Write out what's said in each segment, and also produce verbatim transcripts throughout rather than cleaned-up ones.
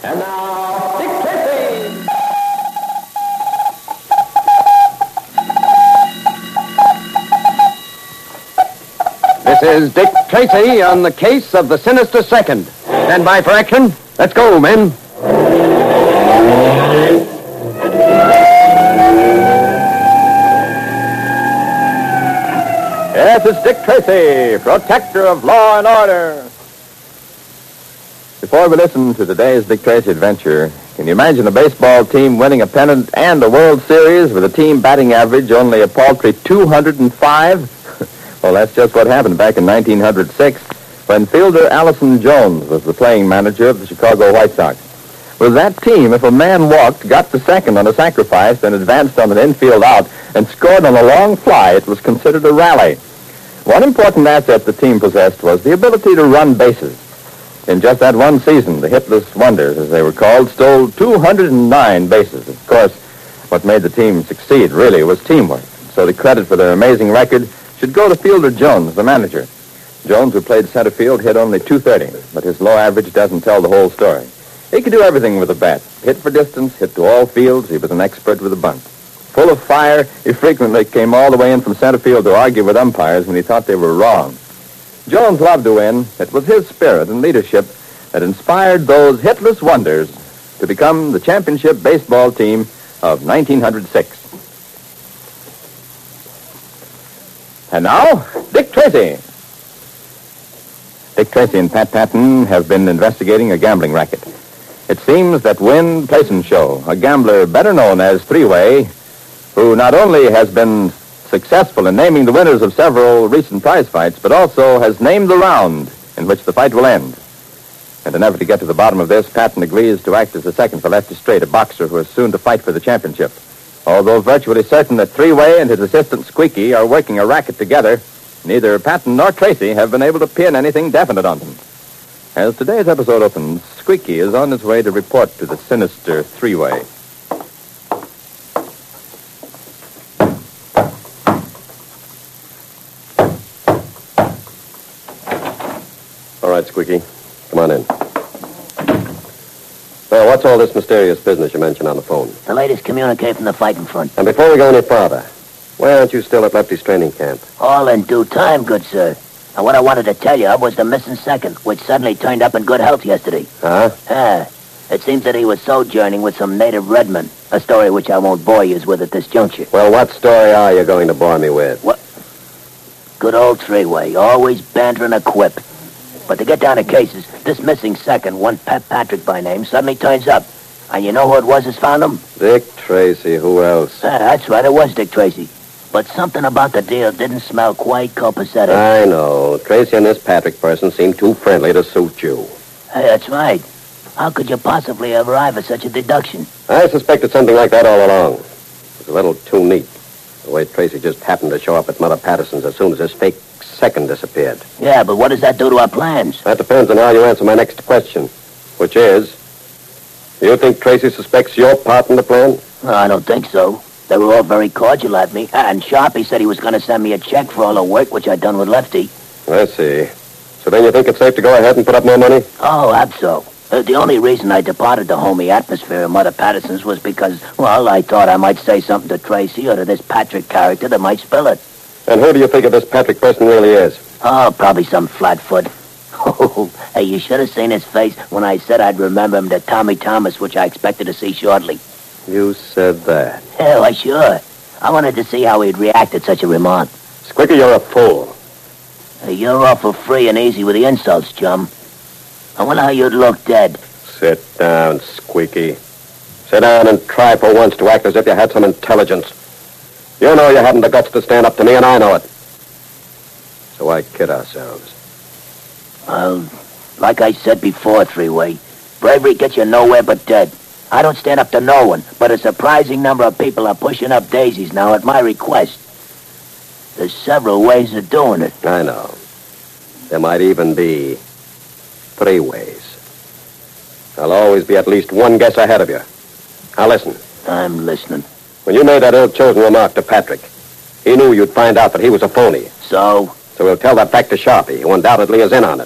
And now, Dick Tracy! This is Dick Tracy on the case of the Sinister Second. Stand by for action. Let's go, men. Yes, it's Dick Tracy, protector of law and order. Before we listen to today's Dick Tracy adventure, can you imagine a baseball team winning a pennant and a World Series with a team batting average only a paltry two hundred five? Well, that's just what happened back in nineteen oh six when fielder Allison Jones was the playing manager of the Chicago White Sox. With that team, if a man walked, got to second on a sacrifice, then advanced on an infield out, and scored on a long fly, it was considered a rally. One important asset the team possessed was the ability to run bases. In just that one season, the Hitless Wonders, as they were called, stole two hundred nine bases. Of course, what made the team succeed, really, was teamwork. So the credit for their amazing record should go to Fielder Jones, the manager. Jones, who played center field, hit only two thirty, but his low average doesn't tell the whole story. He could do everything with a bat. Hit for distance, hit to all fields. He was an expert with a bunt. Full of fire, he frequently came all the way in from center field to argue with umpires when he thought they were wrong. Jones loved to win. It was his spirit and leadership that inspired those Hitless Wonders to become the championship baseball team of nineteen oh six. And now, Dick Tracy. Dick Tracy and Pat Patton have been investigating a gambling racket. It seems that Win Plaisenshow, a gambler better known as Three-Way, who not only has been successful in naming the winners of several recent prize fights, but also has named the round in which the fight will end. In an effort to get to the bottom of this, Patton agrees to act as the second for Lefty Straight, a boxer who is soon to fight for the championship. Although virtually certain that Three-Way and his assistant Squeaky are working a racket together, neither Patton nor Tracy have been able to pin anything definite on them. As today's episode opens, Squeaky is on his way to report to the sinister Three-Way. All right, Squeaky. Come on in. Now, what's all this mysterious business you mentioned on the phone? The latest communique from the fighting front. And before we go any farther, why aren't you still at Lefty's training camp? All in due time, good sir. And what I wanted to tell you was the missing second, which suddenly turned up in good health yesterday. Huh? Ah, it seems that he was sojourning with some native redmen, a story which I won't bore you with at this juncture. Well, what story are you going to bore me with? What? Good old Three-Way, always bantering a quip. But to get down to cases, this missing second, one Pat Patrick by name, suddenly turns up. And you know who it was that's found him? Dick Tracy. Who else? Ah, that's right, it was Dick Tracy. But something about the deal didn't smell quite copacetic. I know. Tracy and this Patrick person seem too friendly to suit you. Hey, that's right. How could you possibly arrive at such a deduction? I suspected something like that all along. It was a little too neat. The way Tracy just happened to show up at Mother Patterson's as soon as his fake second disappeared. Yeah, but what does that do to our plans? That depends on how you answer my next question, which is, do you think Tracy suspects your part in the plan? No, I don't think so. They were all very cordial at me. And Sharpie said he was going to send me a check for all the work which I'd done with Lefty. I see. So then you think it's safe to go ahead and put up more money? Oh, abso. Uh, the only reason I departed the homey atmosphere of Mother Patterson's was because, well, I thought I might say something to Tracy or to this Patrick character that might spill it. And who do you figure this Patrick person really is? Oh, probably some flatfoot. Oh, hey, you should have seen his face when I said I'd remember him to Tommy Thomas, which I expected to see shortly. You said that. Yeah, why, sure. I wanted to see how he'd react at such a remark. Squeaky, you're a fool. Hey, you're awful free and easy with the insults, chum. I wonder how you'd look dead. Sit down, Squeaky. Sit down and try for once to act as if you had some intelligence. You know you haven't the guts to stand up to me, and I know it. So why kid ourselves? Well, like I said before, Three-Way, bravery gets you nowhere but dead. I don't stand up to no one, but a surprising number of people are pushing up daisies now at my request. There's several ways of doing it. I know. There might even be three ways. I'll always be at least one guess ahead of you. Now listen. I'm listening. When you made that ill-chosen remark to Patrick, he knew you'd find out that he was a phony. So? So he'll tell that fact to Sharpie, who undoubtedly is in on it.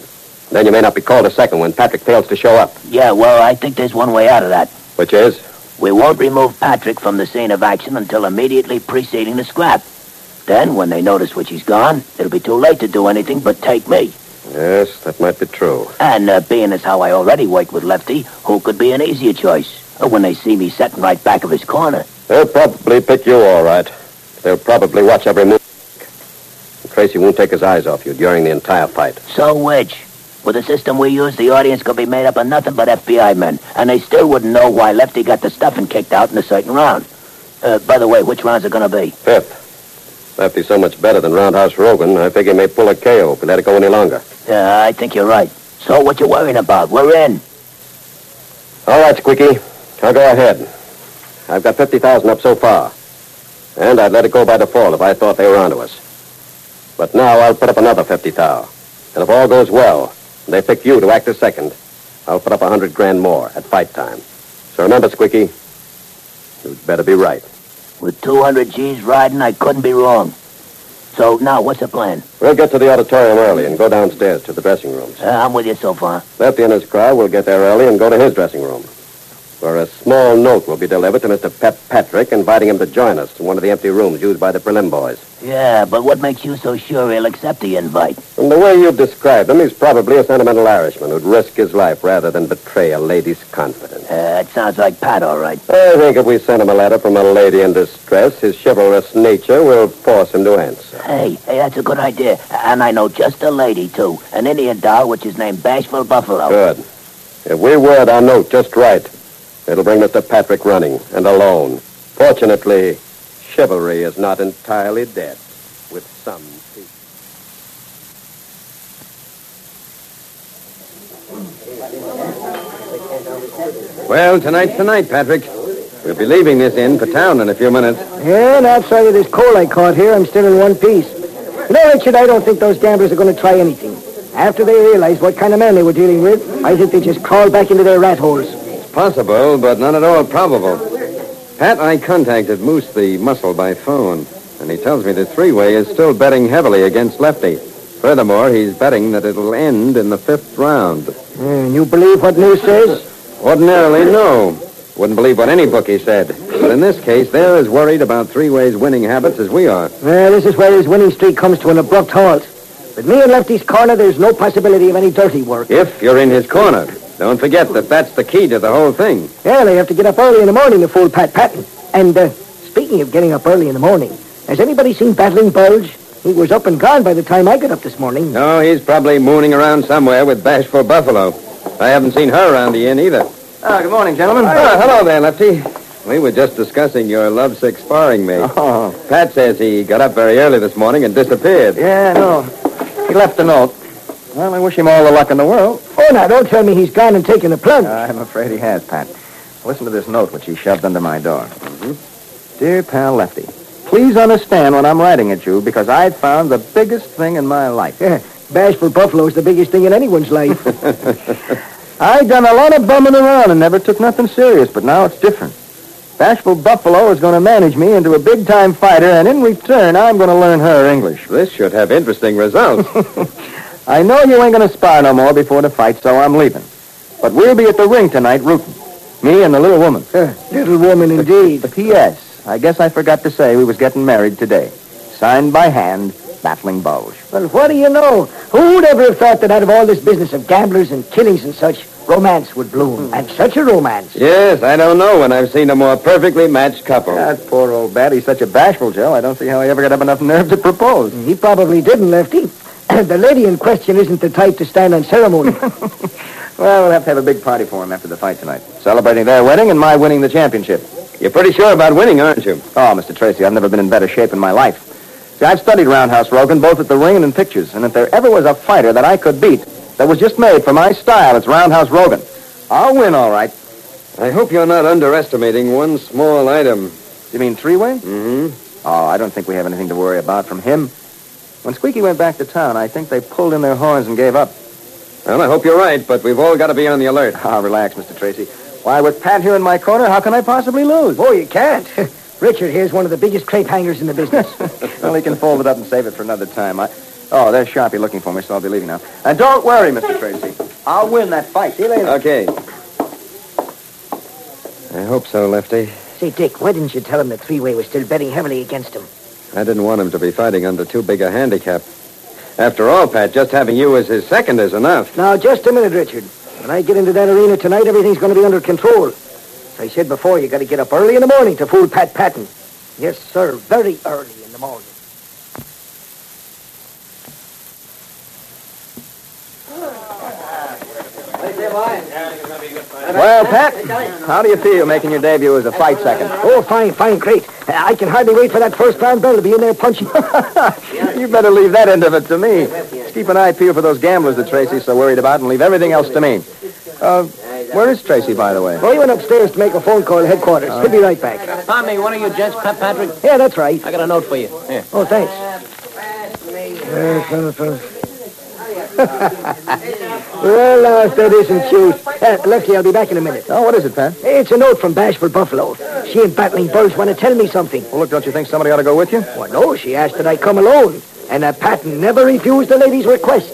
Then you may not be called a second when Patrick fails to show up. Yeah, well, I think there's one way out of that. Which is? We won't remove Patrick from the scene of action until immediately preceding the scrap. Then, when they notice which he's gone, it'll be too late to do anything but take me. Yes, that might be true. And uh, being as how I already worked with Lefty, who could be an easier choice? Uh, when they see me sitting right back of his corner. They'll probably pick you all right. They'll probably watch every move. And Tracy won't take his eyes off you during the entire fight. So which? With the system we use, the audience could be made up of nothing but F B I men, and they still wouldn't know why Lefty got the stuffing kicked out in a certain round. Uh, by the way, which rounds are going to be? Fifth. Lefty's so much better than Roundhouse Rogan, I figure he may pull a K O if we let it go any longer. Yeah, I think you're right. So what you worrying about? We're in. All right, Squeaky. I'll go ahead. I've got fifty thousand up so far. And I'd let it go by default if I thought they were onto us. But now I'll put up another fifty thousand. And if all goes well, and they pick you to act as second, I'll put up a hundred grand more at fight time. So remember, Squeaky, you'd better be right. With two hundred G's riding, I couldn't be wrong. So now, what's the plan? We'll get to the auditorium early and go downstairs to the dressing rooms. Uh, I'm with you so far. Lefty and his crowd will get there early and go to his dressing room, where a small note will be delivered to Mister Pep Patrick inviting him to join us in one of the empty rooms used by the prelim boys. Yeah, but what makes you so sure he'll accept the invite? From the way you've described him, he's probably a sentimental Irishman who'd risk his life rather than betray a lady's confidence. Uh, it sounds like Pat, all right. I think if we send him a letter from a lady in distress, his chivalrous nature will force him to answer. Hey, hey, that's a good idea. And I know just a lady, too. An Indian doll, which is named Bashful Buffalo. Good. If we word our note just right, it'll bring Mister Patrick running, and alone. Fortunately, chivalry is not entirely dead with some people. Well, tonight's the night, Patrick. We'll be leaving this inn for town in a few minutes. Yeah, and outside of this coal I caught here, I'm still in one piece. You know, Richard, I don't think those gamblers are going to try anything. After they realized what kind of man they were dealing with, I think they just crawled back into their rat holes. Possible, but not at all probable. Pat, I contacted Moose the Muscle by phone, and he tells me the three-way is still betting heavily against Lefty. Furthermore, he's betting that it'll end in the fifth round. And you believe what Moose says? Ordinarily, no. Wouldn't believe what any bookie said. But in this case, they're as worried about three-ways winning habits as we are. Well, this is where his winning streak comes to an abrupt halt. With me in Lefty's corner, there's no possibility of any dirty work. If you're in his corner. Don't forget that that's the key to the whole thing. Yeah, they have to get up early in the morning to fool Pat Patton. And, uh, speaking of getting up early in the morning, has anybody seen Battling Bulge? He was up and gone by the time I got up this morning. No, he's probably mooning around somewhere with Bashful Buffalo. I haven't seen her around the inn either. Oh, good morning, gentlemen. Oh, hello there, Lefty. We were just discussing your lovesick sparring mate. Oh. Pat says he got up very early this morning and disappeared. Yeah, no. He left a note. Well, I wish him all the luck in the world. Oh, now, don't tell me he's gone and taken the plunge. I'm afraid he has, Pat. Listen to this note which he shoved under my door. Mm-hmm. Dear pal Lefty, please understand what I'm writing at you because I found the biggest thing in my life. Yeah, Bashful Buffalo's the biggest thing in anyone's life. I done a lot of bumming around and never took nothing serious, but now it's different. Bashful Buffalo is going to manage me into a big-time fighter, and in return, I'm going to learn her English. This should have interesting results. I know you ain't going to spar no more before the fight, so I'm leaving. But we'll be at the ring tonight rooting. Me and the little woman. Uh, little woman, indeed. P S I guess I forgot to say we was getting married today. Signed by hand, Battling Bulge. Well, what do you know? Who would ever have thought that out of all this business of gamblers and killings and such, romance would bloom? And such a romance. Yes, I don't know when I've seen a more perfectly matched couple. That poor old bat, he's such a bashful, Joe. I don't see how he ever got up enough nerve to propose. He probably didn't, Lefty. The lady in question isn't the type to stand on ceremony. Well, we'll have to have a big party for him after the fight tonight. Celebrating their wedding and my winning the championship. You're pretty sure about winning, aren't you? Oh, Mister Tracy, I've never been in better shape in my life. See, I've studied Roundhouse Rogan both at the ring and in pictures, and if there ever was a fighter that I could beat that was just made for my style, it's Roundhouse Rogan. I'll win, all right. I hope you're not underestimating one small item. You mean three-way? Mm-hmm. Oh, I don't think we have anything to worry about from him. When Squeaky went back to town, I think they pulled in their horns and gave up. Well, I hope you're right, but we've all got to be on the alert. Ah, relax, Mister Tracy. Why, with Pat here in my corner, how can I possibly lose? Oh, you can't. Richard here's one of the biggest crepe hangers in the business. Well, he can fold it up and save it for another time. I... Oh, there's Sharpie looking for me, so I'll be leaving now. And don't worry, Mister Tracy. I'll win that fight. See you later. Okay. I hope so, Lefty. Say, Dick, why didn't you tell him the three-way was still betting heavily against him? I didn't want him to be fighting under too big a handicap. After all, Pat, just having you as his second is enough. Now, just a minute, Richard. When I get into that arena tonight, everything's going to be under control. As I said before, you got to get up early in the morning to fool Pat Patton. Yes, sir, very early in the morning. Well, Pat, how do you feel making your debut as a fight second? Oh, fine, fine, great. I can hardly wait for that first round bell to be in there punching. You better leave that end of it to me. Just keep an eye peeled for those gamblers that Tracy's so worried about and leave everything else to me. Uh, where is Tracy, by the way? Oh, he went upstairs to make a phone call to headquarters. He'll be right back. Pardon me, one of you gents, Pat Patrick? Yeah, that's right. I got a note for you. Here. Oh, thanks. Well, now, if that isn't cute. Uh, Lefty, I'll be back in a minute. Oh, what is it, Pat? Hey, it's a note from Bashful Buffalo. She and Battling Bulls want to tell me something. Well, look, don't you think somebody ought to go with you? Well, no, she asked that I come alone. And uh, Patton never refused the lady's request.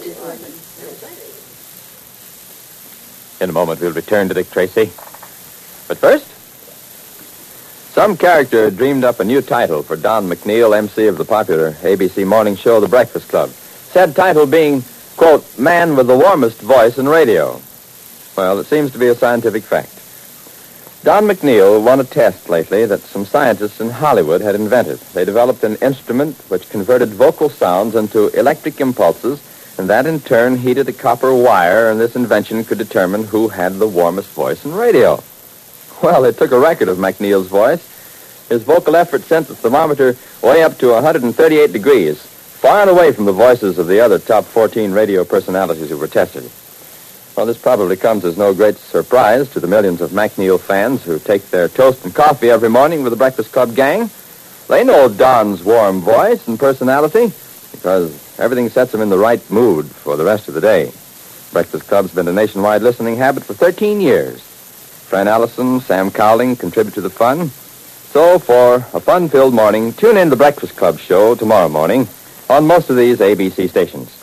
In a moment, we'll return to Dick Tracy. But first, some character dreamed up a new title for Don McNeil, M C of the popular A B C morning show, The Breakfast Club. Said title being, quote, man with the warmest voice in radio. Well, it seems to be a scientific fact. Don McNeil won a test lately that some scientists in Hollywood had invented. They developed an instrument which converted vocal sounds into electric impulses, and that in turn heated a copper wire, and this invention could determine who had the warmest voice in radio. Well, it took a record of McNeil's voice. His vocal effort sent the thermometer way up to one hundred thirty-eight degrees, far and away from the voices of the other top fourteen radio personalities who were tested. Well, this probably comes as no great surprise to the millions of McNeil fans who take their toast and coffee every morning with the Breakfast Club gang. They know Don's warm voice and personality because everything sets him in the right mood for the rest of the day. Breakfast Club's been a nationwide listening habit for thirteen years. Fran Allison, Sam Cowling contribute to the fun. So, for a fun-filled morning, tune in to the Breakfast Club show tomorrow morning on most of these A B C stations.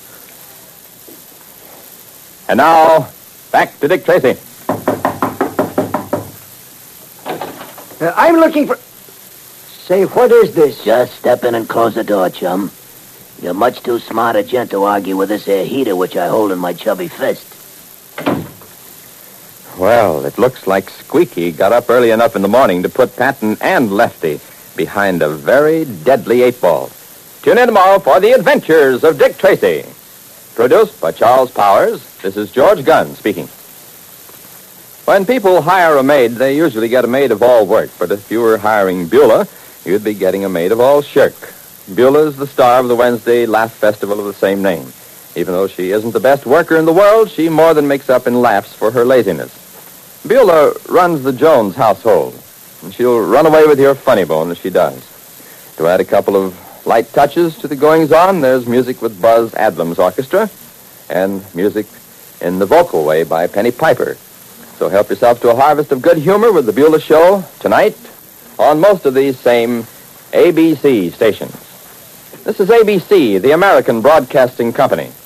And now, back to Dick Tracy. Uh, I'm looking for... Say, what is this? Just step in and close the door, chum. You're much too smart a gent to argue with this air heater which I hold in my chubby fist. Well, it looks like Squeaky got up early enough in the morning to put Patton and Lefty behind a very deadly eight ball. Tune in tomorrow for The Adventures of Dick Tracy. Produced by Charles Powers, this is George Gunn speaking. When people hire a maid, they usually get a maid of all work. But if you were hiring Beulah, you'd be getting a maid of all shirk. Beulah's the star of the Wednesday Laugh Festival of the same name. Even though she isn't the best worker in the world, she more than makes up in laughs for her laziness. Beulah runs the Jones household, and she'll run away with your funny bone as she does. To add a couple of light touches to the goings-on, there's music with Buzz Adlam's orchestra and music in the vocal way by Penny Piper. So help yourself to a harvest of good humor with the Beulah Show tonight on most of these same A B C stations. This is A B C, the American Broadcasting Company.